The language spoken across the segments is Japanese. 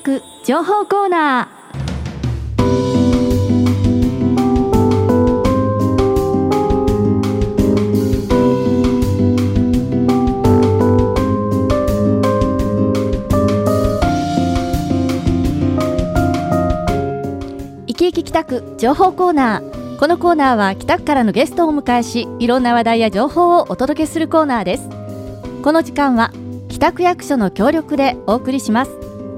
く情報コーナー。生き生き北区情報コーナー。このコーナーは北区からのゲストをお迎えし、いろんな話題や情報をお届けするコーナーです。この時間は北区役所の協力でお送りします。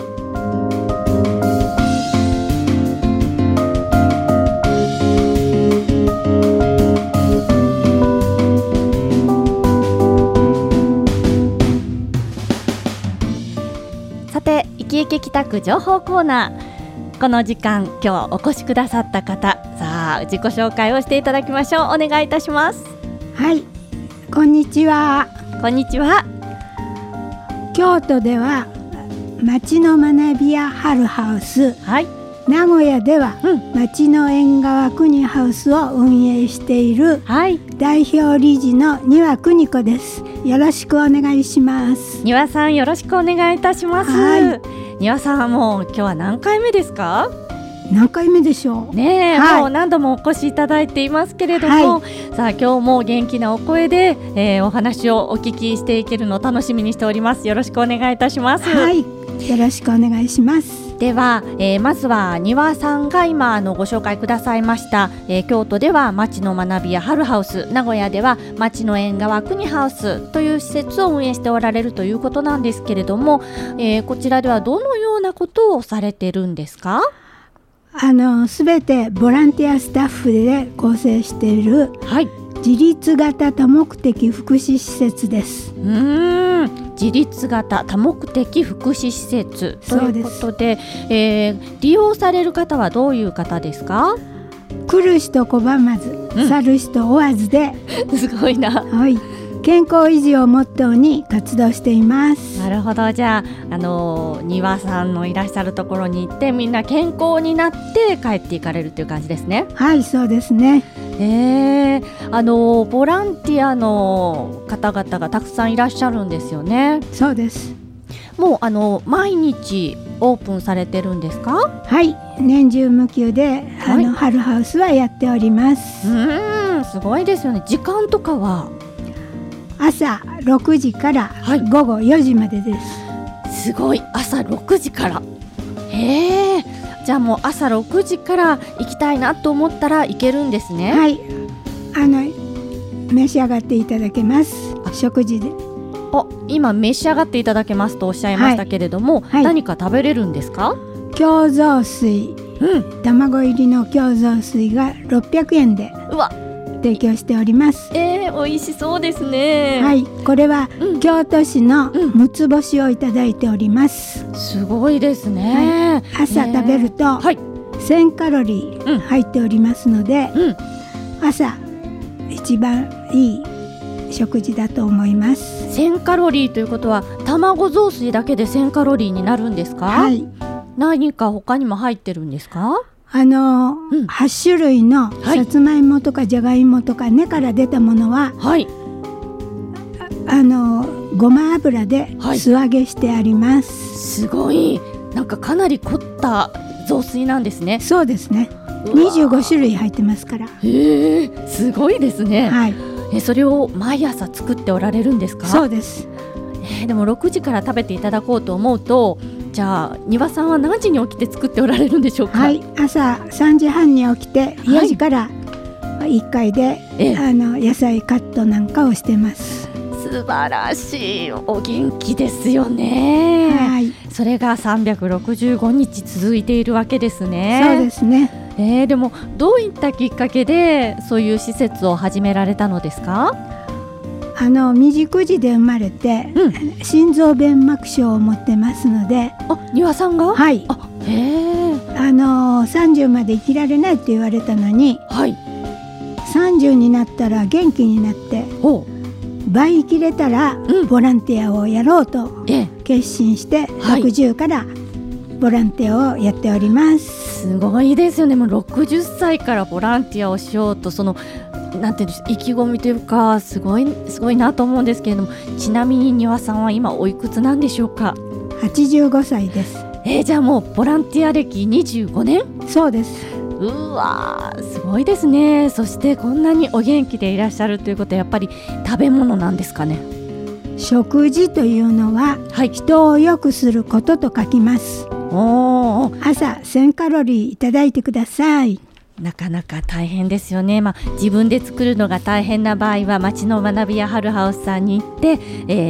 さて、生き生き北区情報コーナー、この時間今日お越しくださった方、さあ自己紹介をしていただきましょう。お願いいたします。 はい、こんにちは。 こんにちは。 京都では町の学びや春ハウス、 はい、 名古屋では町の縁側国ハウスを運営している代表理事の丹羽邦子です。よろしくお願いします。 丹羽さん、よろしくお願いいたします。丹羽さん、もう今日は何回目ですか？ 何回目でしょうねえ、もう何度もお越しいただいていますけれども、さあ今日も元気なお声で、お話をお聞きしていけるのを楽しみにしております。よろしくお願いいたします。 はい、よろしくお願いします。 では、まずは丹羽さんが今ご紹介くださいました、京都では町の学びや春ハウス、名古屋では町の縁側国ハウスという施設を運営しておられるということなんですけれども、こちらではどのようなことをされているんですか？ すべてボランティアスタッフで構成している、自立型多目的福祉施設です。 自立型多目的福祉施設ということで、利用される方はどういう方ですか？ 来る人拒まず、去る人追わずで、 すごいな。 健康維持をモットーに活動しています。 なるほど。じゃあ、丹羽さんのいらっしゃるところに行ってみんな健康になって帰っていかれるという感じですね。 はい、そうですね。 ボランティアの方々がたくさんいらっしゃるんですよね。 そうです。もう毎日オープンされてるんですか？ はい、年中無休で春ハウスはやっております。 すごいですよね。時間とかは朝6時から午後4時までです。 すごい、朝6時から。じゃあもう朝6時から行きたいなと思ったら行けるんですね。 はい、召し上がっていただけます。食事で。 今召し上がっていただけますとおっしゃいましたけれども、何か食べれるんですか？ 共造水、卵入りの共造水が600円で提供しております。 美味しそうですね。 はい、これは京都市の6つ星をいただいております。 すごいですね。 朝食べると1000カロリー入っておりますので、朝一番いい食事だと思います。 1000カロリーということは卵雑炊だけで1000カロリーになるんですか？はい。何か他にも入ってるんですか？8種類のさつまいもとかじゃがいもとか根から出たものは、ごま油で素揚げしてあります。 すごい、なんかかなり凝った雑炊なんですね。 そうですね。25種類入ってますから。 すごいですね。それを毎朝作っておられるんですか？ そうです。 でも6時から食べていただこうと思うと、じゃあ丹羽さんは何時に起きて作っておられるんでしょうか？ 朝3時半に起きて4時から1階で、野菜カットなんかをしてます。 素晴らしい、お元気ですよね。それが365日続いているわけですね。 そうですね。 でもどういったきっかけでそういう施設を始められたのですか？ 未熟児で生まれて、心臓弁膜症を持ってますので。 丹羽さんが？ はい。30まで生きられないって言われたのに、30になったら元気になって倍生きれたらボランティアをやろうと決心して、60からボランティアをやっております。 すごいですよね。もう60歳からボランティアをしようと、なんていうんでしょう、意気込みというかすごいなと思うんですけれども、ちなみに丹羽さんは今おいくつなんでしょうか？ 85歳です。 じゃあもうボランティア歴25年？ そうです。 うわー、すごいですね。そしてこんなにお元気でいらっしゃるということはやっぱり食べ物なんですかね？ 食事というのは、人を良くすることと書きます。朝1000カロリーいただいてください。 なかなか大変ですよね。自分で作るのが大変な場合は町の学びやハルハウスさんに行って、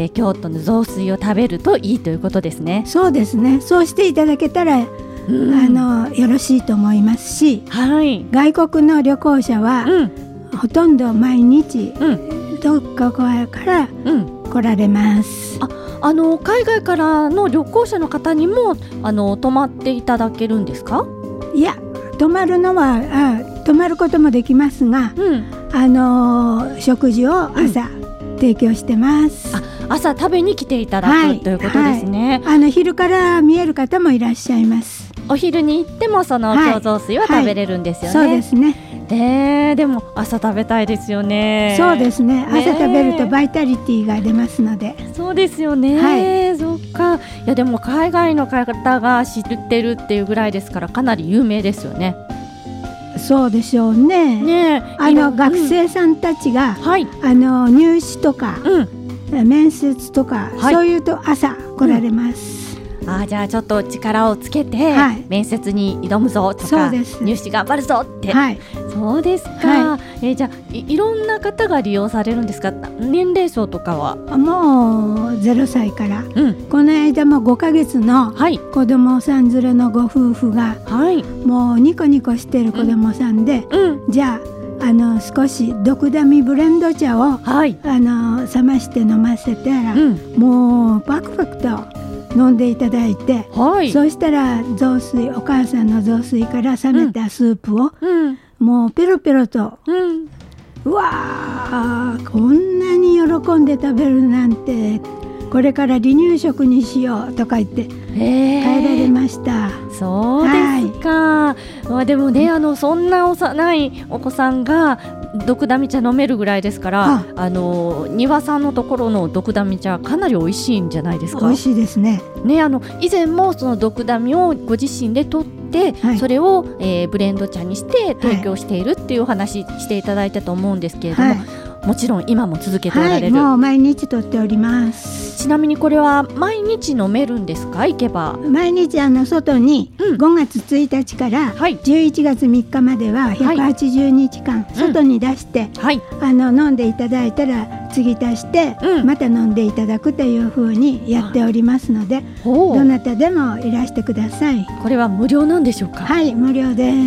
京都の雑炊を食べるといいということですね。 そうですね。そうしていただけたら、よろしいと思いますし、外国の旅行者は、ほとんど毎日、どっかから来られます。 海外からの旅行者の方にも泊まっていただけるんですか？ いや、泊まることもできますが、食事を朝、提供してます。 朝食べに来ていただく、ということですね。 昼から見える方もいらっしゃいます。 お昼に行ってもその京雑炊は食べれるんですよね。 そうですね。 でも朝食べたいですよね。 そうですね。朝食べるとバイタリティが出ますので。 そうですよね。そっか。いやでも海外の方が知ってるっていうぐらいですからかなり有名ですよね。 そうでしょうね。学生さんたちが、入試とか、面接とか、そういうと朝来られます。 じゃあちょっと力をつけて、面接に挑むぞとか、入試頑張るぞって、そうですか。じゃあ いろんな方が利用されるんですか？年齢層とかは？ もう0歳から、この間も5ヶ月の子供さん連れのご夫婦が、もうニコニコしている子供さんで、じゃあ少しドクダミブレンド茶を、冷まして飲ませたら、もうパクパクと飲んでいただいて、そうしたらお母さんの雑炊から冷めたスープを、もうペロペロと、うわー、こんなに喜んで食べるなんて、これから離乳食にしようとか言って帰られました。 そうですか。でもね、そんな幼いお子さんがドクダミ茶飲めるぐらいですから、庭さんのところのドクダミ茶かなり美味しいんじゃないですか？ 美味しいですね。 以前もそのドクダミをご自身で取って、それを、ブレンド茶にして提供しているっていうお話していただいたと思うんですけれども、もちろん今も続けておられる？ もう毎日取っております。 ちなみにこれは毎日飲めるんですか？行けば毎日外に5月1日から11月3日までは180日間外に出して、飲んでいただいたら継ぎ足して、また飲んでいただくというふうにやっておりますので、どなたでもいらしてください。 これは無料なんでしょうか？ はい、無料です。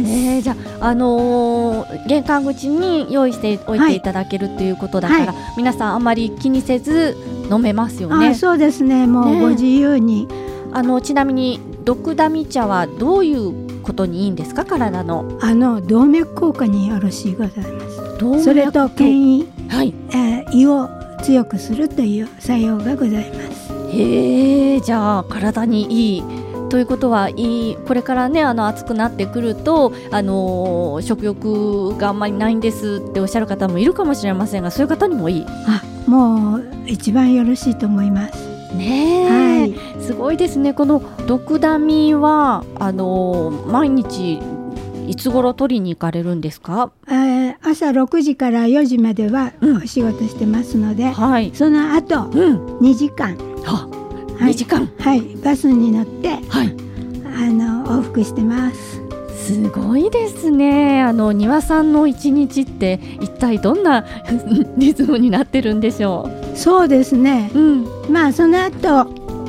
じゃあ、玄関口に用意しておいていただけるということだから、皆さんあまり気にせず飲めますよね。 そうですね。もうご自由に。 ちなみにドクダミ茶はどういうことにいいんですか？体の動脈硬化によろしいございます。それと健胃、胃を強くするという作用がございます。 じゃあ体にいいということは、これからね暑くなってくると食欲があんまりないんですっておっしゃる方もいるかもしれませんが、そういう方にもいい？ もう一番よろしいと思いますね。すごいですね。このドクダミは毎日いつ頃取りに行かれるんですか？ 朝6時から4時まではお仕事してますので、その後、2時間、 2時間、 バスに乗って、往復してます。 すごいですね。庭さんの一日って一体どんなリズムになってるんでしょう？ そうですね、その後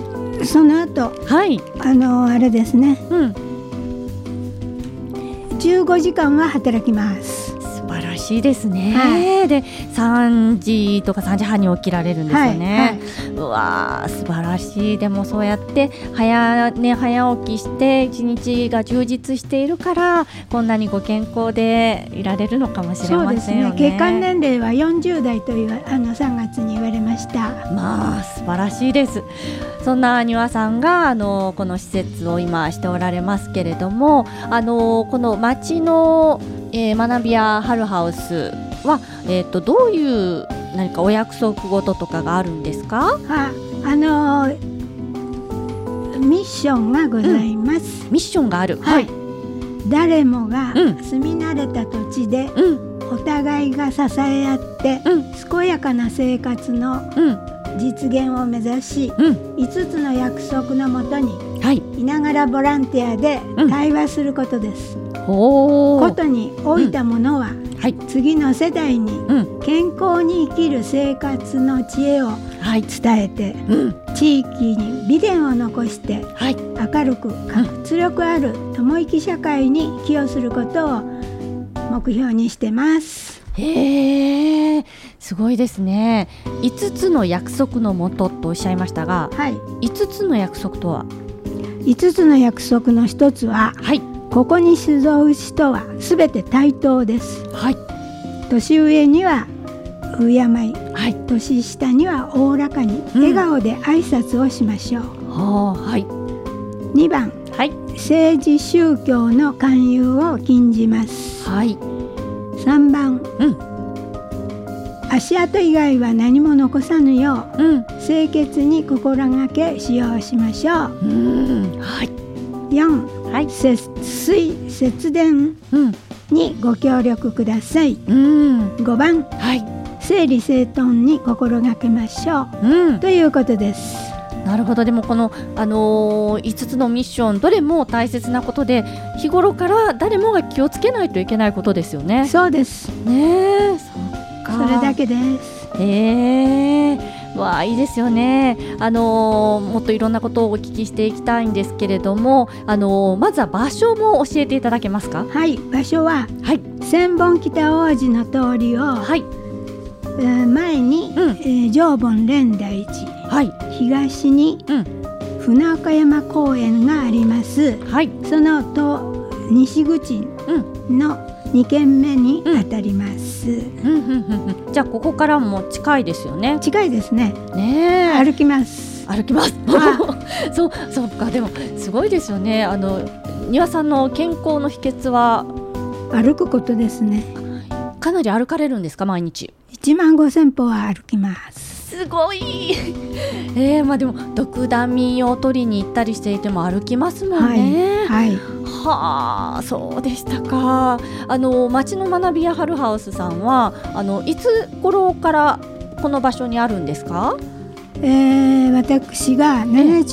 あれですね、15時間は働きます。 素晴らしいですね。で3時とか3時半に起きられるんですよね。うわー、素晴らしい。でもそうやって早起きして一日が充実しているからこんなにご健康でいられるのかもしれませんよね。 血管年齢は40代と3月に言われました。 素晴らしいです。そんな庭さんがこの施設を今しておられますけれども、この町の、学びやハルハウスは、どういう何かお約束事とかがあるんですか？ ミッションがございます。 ミッションがある。 はい。誰もが住み慣れた土地で、お互いが支え合って、健やかな生活の実現を目指し、5つの約束のもとに、いながらボランティアで対話することです。ことに置いたものは、次の世代に健康に生きる生活の知恵を伝えて、地域に美伝を残して、明るく活力ある共生き社会に寄与することを目標にしてます。 すごいですね。5つの約束のもととおっしゃいましたが、5つの約束とは ？5つの約束の1つは、ここに集う人はすべて対等です。年上には敬い、年下にはおおらかに笑顔で挨拶をしましょう。2番、政治宗教の勧誘を禁じます。3番、足跡以外は何も残さぬよう、清潔に心がけ使用しましょう。4、節水節電にご協力ください。5番、整理整頓に心がけましょう、ということです。 なるほど。でもこの、5つのミッションどれも大切なことで、日頃から誰もが気をつけないといけないことですよね。 そうですね。 それだけです。 いいですよね。もっといろんなことをお聞きしていきたいんですけれども、まずは場所も教えていただけますか？ 場所は、千本北大路の通りを、前に、常盆蓮台寺、東に、船岡山公園があります。その西口の2軒目に当たります。 じゃあここからも近いですよね。 近いですね。歩きます。そうか。でもすごいですよね。庭さんの健康の秘訣は歩くことですね。 かなり歩かれるんですか？毎日 15,000歩は歩きます。 すごい。でもドクダミを取りに行ったりしていても歩きますもんね。そうでしたか。町の学びやハルハウスさんはいつ頃からこの場所にあるんですか？ 私が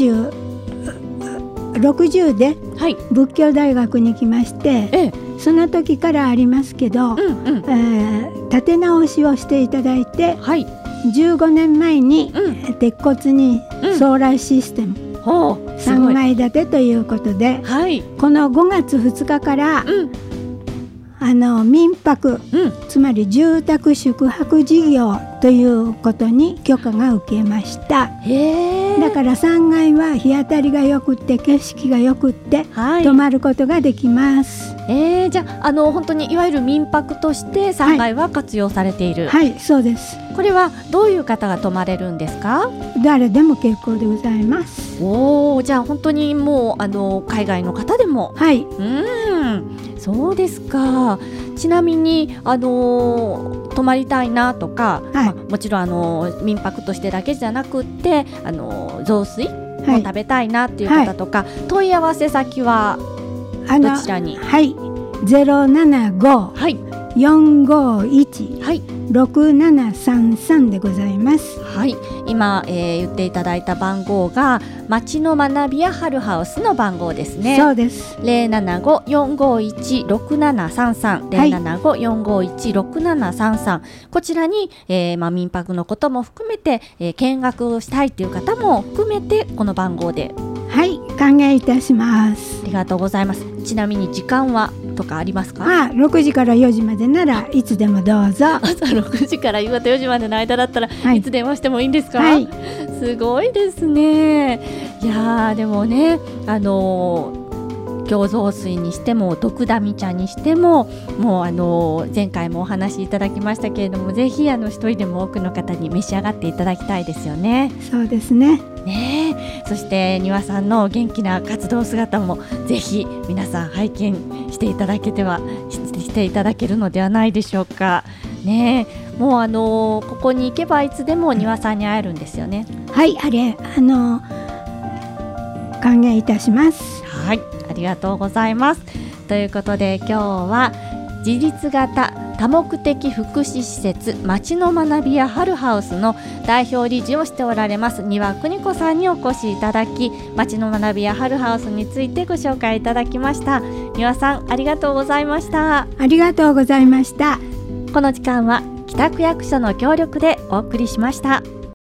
60で仏教大学に来まして、その時からありますけど、立て直しをしていただいて、15年前に、鉄骨にソーラーシステム3階建てということで、この5月2日から、民泊、つまり住宅宿泊事業ということに許可が受けました。だから3階は日当たりがよくって景色がよくって、泊まることができます。 じゃあ本当にいわゆる民泊として3階は活用されている。 そうです。 これはどういう方が泊まれるんですか？ 誰でも結構でございます。 じゃあ本当にもう海外の方でも。そうですか。ちなみに泊まりたいなとか、もちろん民泊としてだけじゃなくって雑炊も食べたいなっていう方とか、問い合わせ先はどちらに 075-451-6733でございます。 今、言っていただいた番号が町の学びやハルハウスの番号ですね。 そうです。 075-451-6733 075-451-6733こちらに、民泊のことも含めて、見学をしたいという方も含めてこの番号で歓迎いたします。 ありがとうございます。ちなみに時間はとかありますか ？6時から4時までならいつでもどうぞ。 朝6時から夕方4時までの間だったら、いつ電話してもいいんですか？すごいですね。いやでもね京雑炊にしてもドクダミ茶にしてももう前回もお話しいただきましたけれども、ぜひ一人でも多くの方に召し上がっていただきたいですよね。 そうですね。 そして庭さんの元気な活動姿もぜひ皆さん拝見していただけるのではないでしょうか。もうここに行けばいつでも庭さんに会えるんですよね。 歓迎いたします。 はい、ありがとうございます。ということで今日は自立型多目的福祉施設まちの学びや春ハウスの代表理事をしておられます丹羽邦子さんにお越しいただき、まちの学びや春ハウスについてご紹介いただきました。丹羽さん、ありがとうございました。 ありがとうございました。 この時間は北区役所の協力でお送りしました。